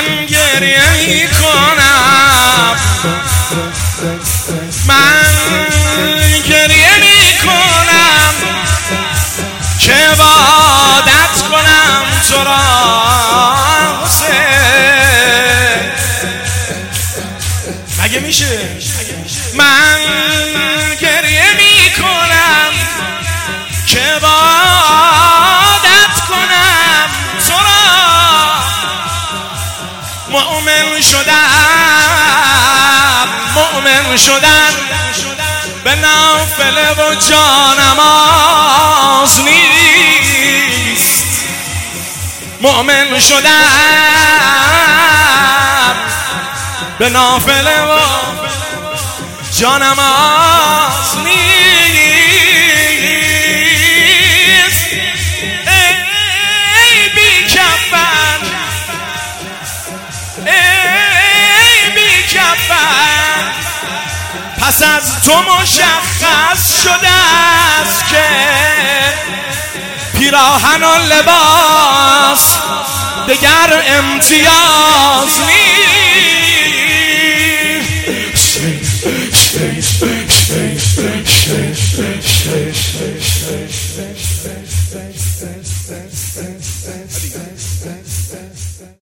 گریه می کنم، من گریه می کنم که عبادت کنم تو را حسین. مگه میشه؟ من گریه می کنم که عبادت کنم تو را، مؤمن شدن به نافله و جانماز نیست، مؤمن شدن به نافله و جانماز نیست. ای بی کفن، ای بی کفن، پس از تو مشخص شده است که پیراهن و لباس دگر امتیاز نیست.